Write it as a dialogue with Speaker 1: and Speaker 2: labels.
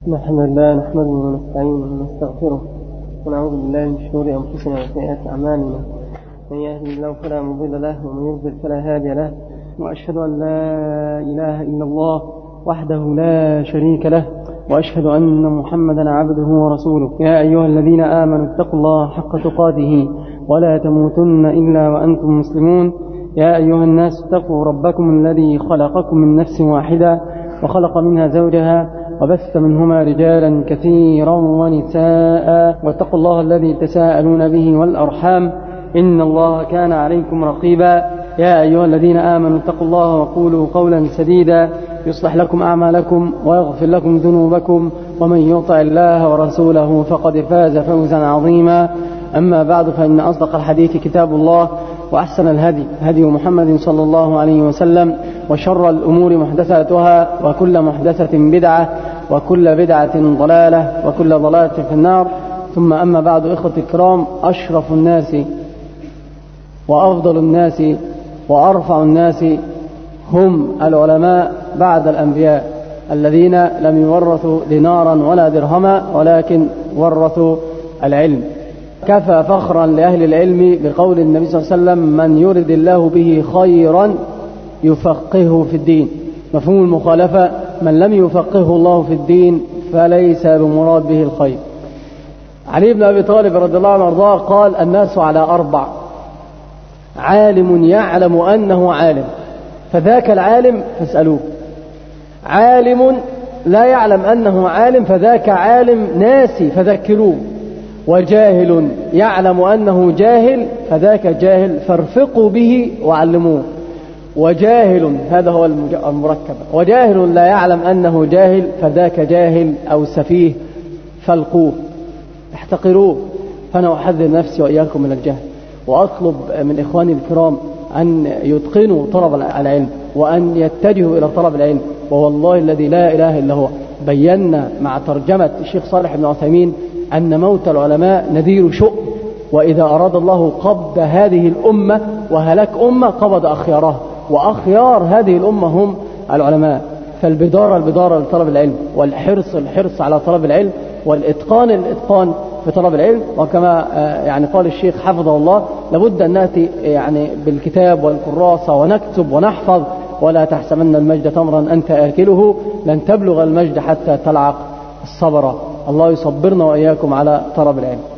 Speaker 1: الحمد لله نحمده ونستعينه ونستغفره ونعوذ بالله من شرور أنفسنا وسيئات أعمالنا. من يهده الله فلا مضل له ومن يضلل فلا هادي له، وأشهد أن لا إله إلا الله وحده لا شريك له، وأشهد أن محمدا عبده ورسوله. يا أيها الذين آمنوا اتقوا الله حق تقاته ولا تموتن إلا وأنتم مسلمون. يا أيها الناس اتقوا ربكم الذي خلقكم من نفس واحدة وخلق منها زوجها وبث منهما رجالا كثيرا ونساء، واتقوا الله الذي تساءلون به والأرحام إن الله كان عليكم رقيبا. يا أيها الذين آمنوا اتقوا الله وقولوا قولا سديدا يصلح لكم أعمالكم ويغفر لكم ذنوبكم، ومن يطع الله ورسوله فقد فاز فوزا عظيما. أما بعد، فإن أصدق الحديث كتاب الله، وأحسن الهدي هدي محمد صلى الله عليه وسلم، وشر الأمور محدثاتها، وكل محدثة بدعة، وكل بدعة ضلالة، وكل ضلالة في النار. ثم أما بعد، إخوة الكرام، أشرف الناس وأفضل الناس وأرفع الناس هم العلماء بعد الأنبياء، الذين لم يورثوا دينارا ولا درهما، ولكن ورثوا العلم. كفى فخرا لأهل العلم بقول النبي صلى الله عليه وسلم: من يرد الله به خيرا يفقهه في الدين. مفهوم المخالفة: من لم يفقهه الله في الدين فليس بمراد به الخير. علي بن أبي طالب رضي الله عنه وارضاه قال: الناس على أربع: عالم يعلم أنه عالم فذاك العالم فاسألوه، عالم لا يعلم أنه عالم فذاك عالم ناسي فذكروه، وجاهل يعلم أنه جاهل فذاك جاهل فارفقوا به وعلموه. وجاهل، هذا هو المركب، وجاهل لا يعلم أنه جاهل فذاك جاهل أو سفيه فالقوه احتقروه. فأنا أحذر نفسي وإياكم من الجهل، وأطلب من إخواني الكرام أن يتقنوا طلب العلم وأن يتجهوا إلى طلب العلم. ووالله الذي لا إله إلا هو، بينا مع ترجمة الشيخ صالح بن عثيمين أن موت العلماء نذير شؤم، وإذا أراد الله قبض هذه الأمة وهلاك أمة قبض أخيارها، وأخيار هذه الأمة هم العلماء. فالبدارة لطلب العلم، والحرص على طلب العلم، والإتقان في طلب العلم. وكما قال الشيخ حفظه الله: لابد أن نأتي بالكتاب والكراسة ونكتب ونحفظ، ولا تحسبن المجد تمرا أنت آكله، لن تبلغ المجد حتى تلعق الصبر. الله يصبرنا وإياكم على طلب العلم.